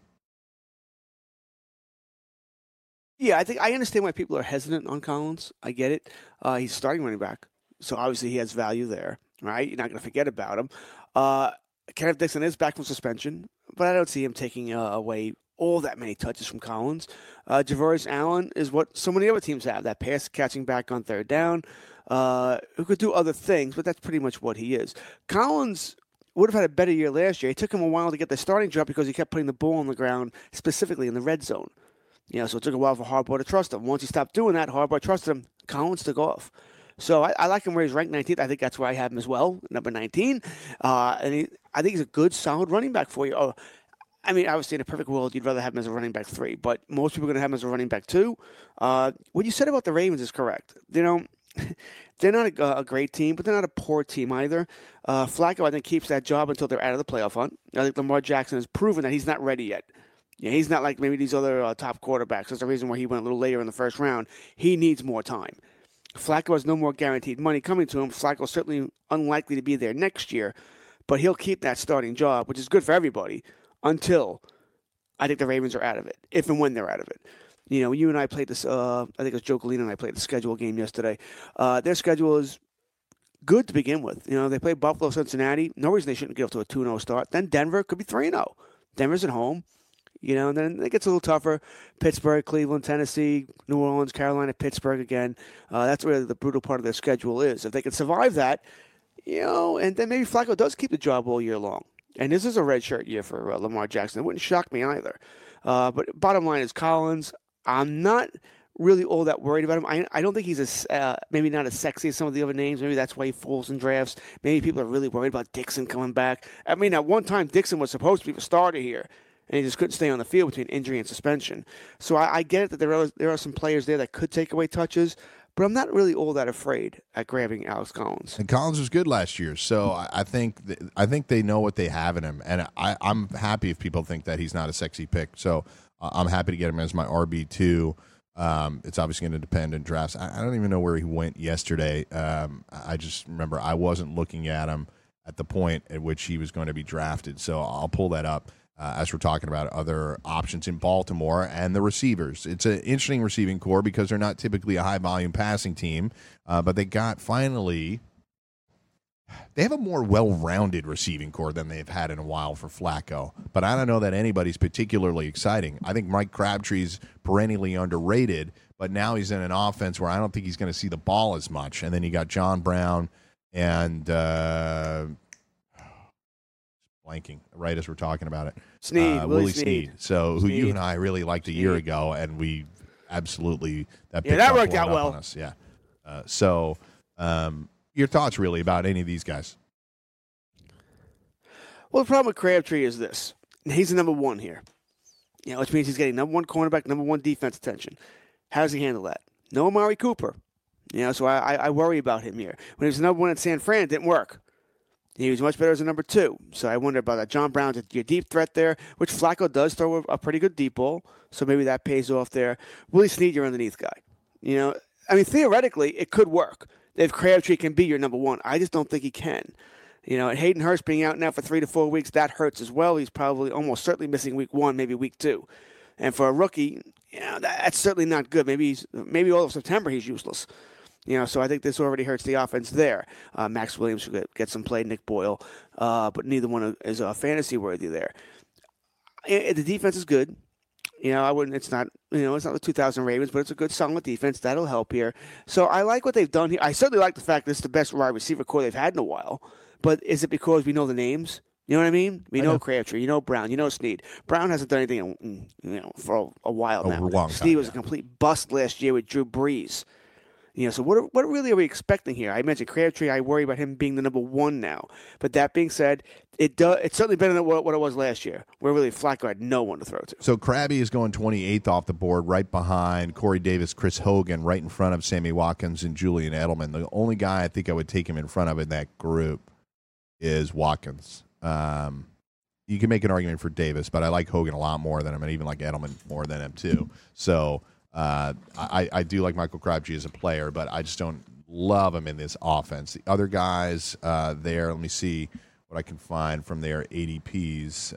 Yeah, I understand why people are hesitant on Collins. I get it. He's starting running back, so obviously he has value there. Right, you're not going to forget about him. Kenneth Dixon is back from suspension, but I don't see him taking away all that many touches from Collins. Javarius Allen is what so many other teams have, that pass catching back on third down, who could do other things, but that's pretty much what he is. Collins would have had a better year last year. It took him a while to get the starting job because he kept putting the ball on the ground, specifically in the red zone. So it took a while for Harbaugh to trust him. Once he stopped doing that, Harbaugh trusted him. Collins took off. So I like him where he's ranked 19th. I think that's where I have him as well, number 19. I think he's a good, solid running back for you. Obviously, in a perfect world, you'd rather have him as a running back 3, but most people are going to have him as a running back 2. What you said about the Ravens is correct. They're not a great team, but they're not a poor team either. Flacco, I think, keeps that job until they're out of the playoff hunt. I think Lamar Jackson has proven that he's not ready yet. He's not like maybe these other top quarterbacks. That's the reason why he went a little later in the first round. He needs more time. Flacco has no more guaranteed money coming to him. Flacco's certainly unlikely to be there next year, but he'll keep that starting job, which is good for everybody, until I think the Ravens are out of it, if and when they're out of it. You and I played this, I think it was Joe Galena and I played the schedule game yesterday. Their schedule is good to begin with. They play Buffalo, Cincinnati. No reason they shouldn't get off to a 2-0 start. Then Denver could be 3-0. Denver's at home. And then it gets a little tougher. Pittsburgh, Cleveland, Tennessee, New Orleans, Carolina, Pittsburgh again. That's where the brutal part of their schedule is. If they can survive that, and then maybe Flacco does keep the job all year long. And this is a redshirt year for Lamar Jackson. It wouldn't shock me either. But bottom line is Collins, I'm not really all that worried about him. I don't think he's maybe not as sexy as some of the other names. Maybe that's why he falls in drafts. Maybe people are really worried about Dixon coming back. At one time, Dixon was supposed to be the starter here, and he just couldn't stay on the field between injury and suspension. So I get it that there are some players there that could take away touches, but I'm not really all that afraid at grabbing Alex Collins. And Collins was good last year, so I think they know what they have in him, and I'm happy if people think that he's not a sexy pick. So I'm happy to get him as my RB2. It's obviously going to depend in drafts. I don't even know where he went yesterday. I just remember I wasn't looking at him at the point at which he was going to be drafted, so I'll pull that up. As we're talking about other options in Baltimore and the receivers. It's an interesting receiving core because they're not typically a high-volume passing team, but they have a more well-rounded receiving core than they've had in a while for Flacco. But I don't know that anybody's particularly exciting. I think Mike Crabtree's perennially underrated, but now he's in an offense where I don't think he's going to see the ball as much. And then you got John Brown and blanking right as we're talking about it. Willie Snead. So who you and I really liked a year ago, and we absolutely that worked out well. On us. Yeah. Your thoughts, really, about any of these guys? Well, the problem with Crabtree is this. He's the number one here, which means he's getting number one cornerback, number one defense attention. How does he handle that? No Amari Cooper. So I worry about him here. When he was the number one at San Fran, it didn't work. He was much better as a number two. So I wonder about that. John Brown's your deep threat there, which Flacco does throw a pretty good deep ball. So maybe that pays off there. Willie Snead, your underneath guy. Theoretically, it could work. If Crabtree can be your number one, I just don't think he can. And Hayden Hurst being out now for 3 to 4 weeks, that hurts as well. He's probably almost certainly missing week 1, maybe week 2. And for a rookie, that's certainly not good. Maybe all of September he's useless. So I think this already hurts the offense there. Max Williams should get some play, Nick Boyle, but neither one is fantasy worthy there. The defense is good. I wouldn't. It's not. It's not the 2000 Ravens, but it's a good, solid defense that'll help here. So I like what they've done here. I certainly like the fact that it's the best wide receiver core they've had in a while. But is it because we know the names? You know what I mean? We know Crabtree, Brown, Snead. Brown hasn't done anything, for a while now. A long time, Snead was a complete bust last year with Drew Brees. So what really are we expecting here? I mentioned Crabtree. I worry about him being the number one now. But that being said, it's certainly better than what it was last year, where really Flacco had no one to throw to. So Krabby is going 28th off the board, right behind Corey Davis, Chris Hogan, right in front of Sammy Watkins and Julian Edelman. The only guy I think I would take him in front of in that group is Watkins. You can make an argument for Davis, but I like Hogan a lot more than him, and even like Edelman more than him too. So I do like Michael Crabtree as a player, but I just don't love him in this offense. The other guys there, let me see what I can find from their ADPs.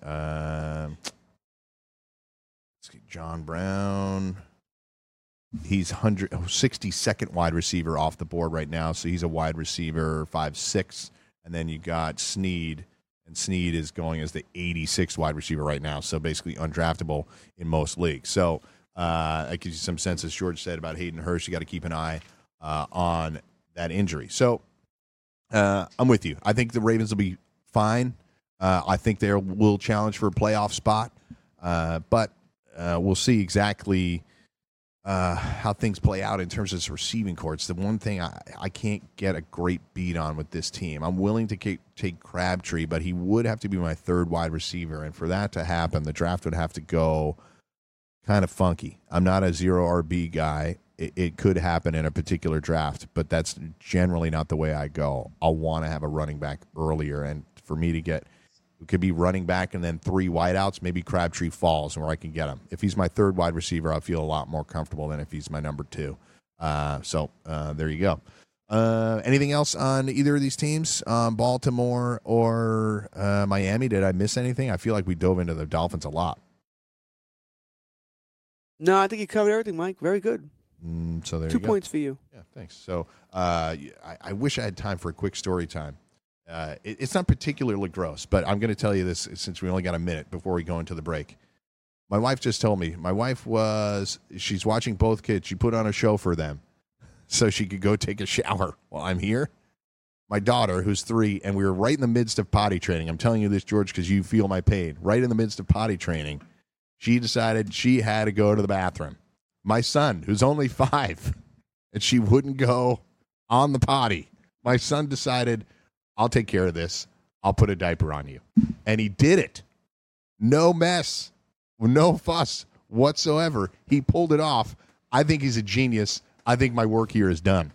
Let's see, John Brown. He's 62nd wide receiver off the board right now, so he's a wide receiver 5'6". And then you got Snead, and Snead is going as the 86th wide receiver right now, so basically undraftable in most leagues. So that gives you some sense, as George said, about Hayden Hurst. You got to keep an eye on that injury. So I'm with you. I think the Ravens will be fine. I think they will challenge for a playoff spot, but we'll see exactly how things play out in terms of this receiving corps. It's the one thing I can't get a great beat on with this team. I'm willing to take Crabtree, but he would have to be my third wide receiver, and for that to happen, the draft would have to go kind of funky. I'm not a zero RB guy. It could happen in a particular draft, but that's generally not the way I go. I'll want to have a running back earlier, and for me to get, it could be running back and then 3 wideouts, maybe Crabtree falls where I can get him. If he's my third wide receiver, I'll feel a lot more comfortable than if he's my number 2. So there you go. Anything else on either of these teams, Baltimore or Miami? Did I miss anything? I feel like we dove into the Dolphins a lot. No, I think you covered everything, Mike. Very good. So there 2 you go. 2 points for you. Yeah, thanks. So I wish I had time for a quick story time. It's not particularly gross, but I'm going to tell you this since we only got a minute before we go into the break. My wife just told me. My wife she's watching both kids. She put on a show for them so she could go take a shower while I'm here. My daughter, who's 3, and we were right in the midst of potty training. I'm telling you this, George, because you feel my pain. Right in the midst of potty training, she decided she had to go to the bathroom. My son, who's only 5, and she wouldn't go on the potty. My son decided, I'll take care of this. I'll put a diaper on you. And he did it. No mess. No fuss whatsoever. He pulled it off. I think he's a genius. I think my work here is done.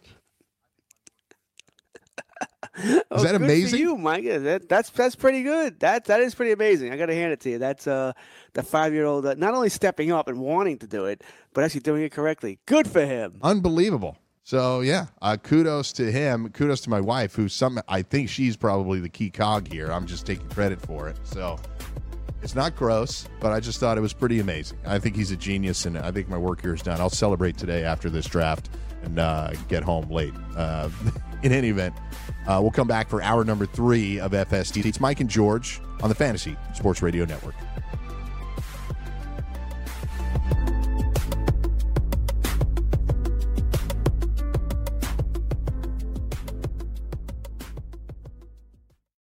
Is that amazing? For you, Mike. That's pretty good. That is pretty amazing. I got to hand it to you. That's the 5-year-old not only stepping up and wanting to do it, but actually doing it correctly. Good for him. Unbelievable. So yeah, kudos to him. Kudos to my wife, who I think she's probably the key cog here. I'm just taking credit for it. So it's not gross, but I just thought it was pretty amazing. I think he's a genius, and I think my work here is done. I'll celebrate today after this draft and get home late. In any event, we'll come back for hour number 3 of FST. It's Mike and George on the Fantasy Sports Radio Network.